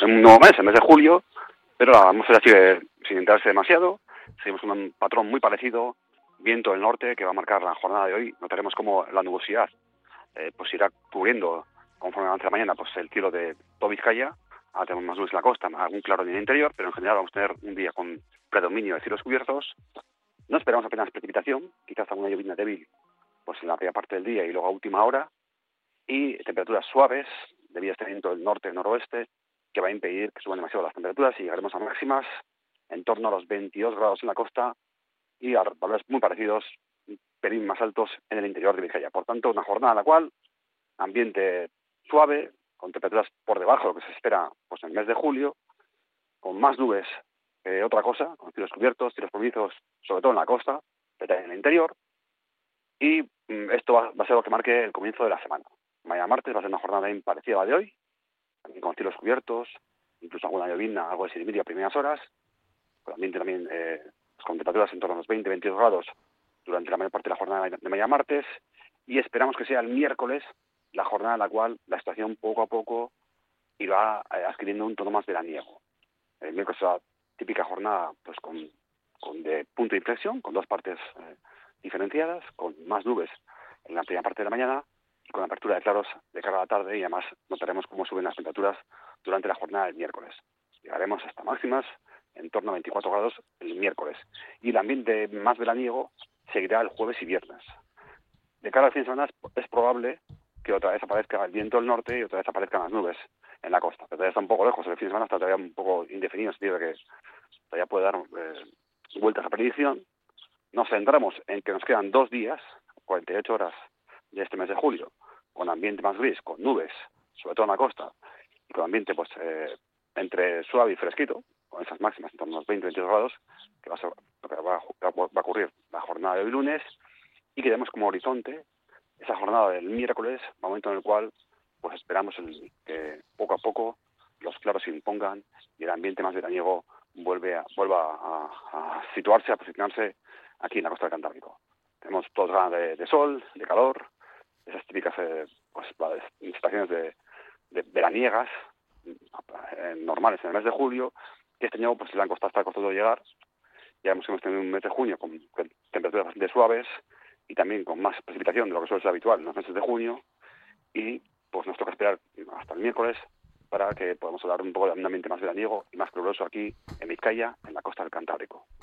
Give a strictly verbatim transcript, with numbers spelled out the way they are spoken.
en un nuevo mes, el mes de julio, pero la atmósfera sigue sin entrarse demasiado. Seguimos con un patrón muy parecido, viento del norte que va a marcar la jornada de hoy. Notaremos cómo la nubosidad eh, pues irá cubriendo conforme avance la mañana pues el cielo de todo Vizcaya. Ahora tenemos más nubes en la costa, algún claro en el interior, pero en general vamos a tener un día con predominio de cielos cubiertos. No esperamos apenas precipitación, quizás alguna llovizna débil pues en la primera parte del día y luego a última hora, y temperaturas suaves debido a este viento del norte-noroeste que va a impedir que suban demasiado las temperaturas y llegaremos a máximas en torno a los veintidós grados en la costa y a valores muy parecidos, un pelín más altos en el interior de Vizcaya. Por tanto, una jornada en la cual ambiente suave, con temperaturas por debajo de lo que se espera pues en el mes de julio, con más nubes que otra cosa, con cielos cubiertos, cielos plovizos, sobre todo en la costa, pero también en el interior, y mm, esto va, va a ser lo que marque el comienzo de la semana. Mañana martes va a ser una jornada bien parecida a la de hoy, también con cielos cubiertos, incluso alguna llovizna, algo de sirimiria a primeras horas, con ambiente también eh, con temperaturas en torno a los veinte a veintidós grados durante la mayor parte de la jornada de mañana martes, y esperamos que sea el miércoles la jornada en la cual la estación poco a poco irá eh, adquiriendo un tono más veraniego. El miércoles es la típica jornada pues con, con de punto de inflexión, con dos partes eh, diferenciadas, con más nubes en la primera parte de la mañana y con apertura de claros de cara a la tarde, y además notaremos cómo suben las temperaturas durante la jornada del miércoles. Llegaremos hasta máximas en torno a veinticuatro grados el miércoles, y el ambiente más veraniego seguirá el jueves y viernes. De cara al fin de semana es probable que otra vez aparezca el viento del norte y otra vez aparezcan las nubes en la costa, pero todavía está un poco lejos. El fin de semana está todavía un poco indefinido, en el sentido de que todavía puede dar eh, vueltas a predicción. Nos centramos en que nos quedan dos días, cuarenta y ocho horas de este mes de julio, con ambiente más gris, con nubes, sobre todo en la costa, y con ambiente pues eh, entre suave y fresquito, con esas máximas en torno a los veinte a veintidós grados, que va a ser lo que va a, va a ocurrir la jornada de hoy lunes, y que tenemos como horizonte esa jornada del miércoles, momento en el cual pues esperamos el, que poco a poco los claros se impongan y el ambiente más veraniego vuelve a, vuelva a, a situarse, a posicionarse aquí en la costa del Cantábrico. Tenemos todos ganas de, de sol, de calor, esas típicas eh, pues, estaciones de, de veraniegas eh, normales en el mes de julio, que este año pues le han costado, está costando llegar. Ya hemos, hemos tenido un mes de junio con, con temperaturas bastante suaves y también con más precipitación de lo que suele ser habitual en los meses de junio, y pues nos toca esperar hasta el miércoles para que podamos hablar un poco de un ambiente más veraniego y más caluroso aquí en Vizcaya, en la costa del Cantábrico.